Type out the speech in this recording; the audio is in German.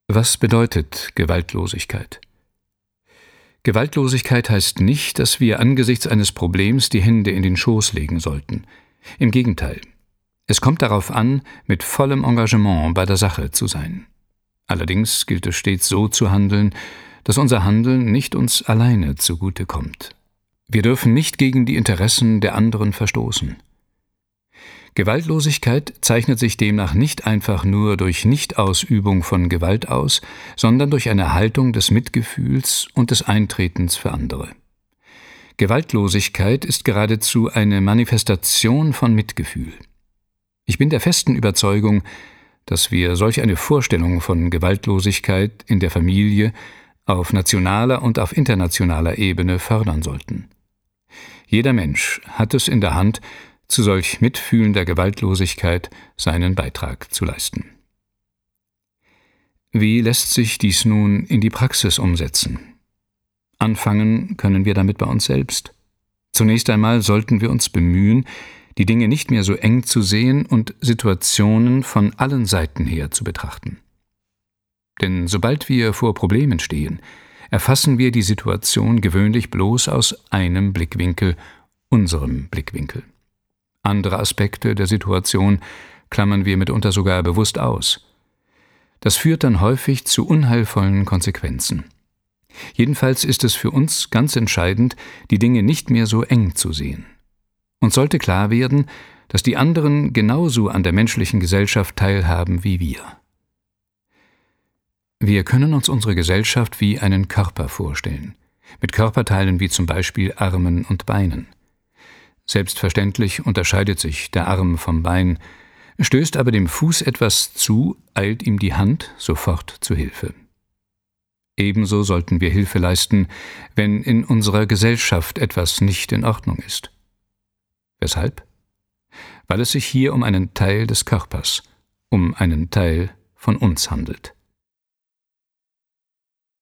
Was bedeutet Gewaltlosigkeit? Gewaltlosigkeit heißt nicht, dass wir angesichts eines Problems die Hände in den Schoß legen sollten. Im Gegenteil. Es kommt darauf an, mit vollem Engagement bei der Sache zu sein. Allerdings gilt es stets so zu handeln, dass unser Handeln nicht uns alleine zugute kommt. Wir dürfen nicht gegen die Interessen der anderen verstoßen. Gewaltlosigkeit zeichnet sich demnach nicht einfach nur durch Nichtausübung von Gewalt aus, sondern durch eine Haltung des Mitgefühls und des Eintretens für andere. Gewaltlosigkeit ist geradezu eine Manifestation von Mitgefühl. Ich bin der festen Überzeugung, dass wir solch eine Vorstellung von Gewaltlosigkeit in der Familie auf nationaler und auf internationaler Ebene fördern sollten. Jeder Mensch hat es in der Hand, zu solch mitfühlender Gewaltlosigkeit seinen Beitrag zu leisten. Wie lässt sich dies nun in die Praxis umsetzen? Anfangen können wir damit bei uns selbst. Zunächst einmal sollten wir uns bemühen, die Dinge nicht mehr so eng zu sehen und Situationen von allen Seiten her zu betrachten. Denn sobald wir vor Problemen stehen, erfassen wir die Situation gewöhnlich bloß aus einem Blickwinkel, unserem Blickwinkel. Andere Aspekte der Situation klammern wir mitunter sogar bewusst aus. Das führt dann häufig zu unheilvollen Konsequenzen. Jedenfalls ist es für uns ganz entscheidend, die Dinge nicht mehr so eng zu sehen. Uns sollte klar werden, dass die anderen genauso an der menschlichen Gesellschaft teilhaben wie wir. Wir können uns unsere Gesellschaft wie einen Körper vorstellen, mit Körperteilen wie zum Beispiel Armen und Beinen. Selbstverständlich unterscheidet sich der Arm vom Bein, stößt aber dem Fuß etwas zu, eilt ihm die Hand sofort zu Hilfe. Ebenso sollten wir Hilfe leisten, wenn in unserer Gesellschaft etwas nicht in Ordnung ist. Weshalb? Weil es sich hier um einen Teil des Körpers, um einen Teil von uns handelt.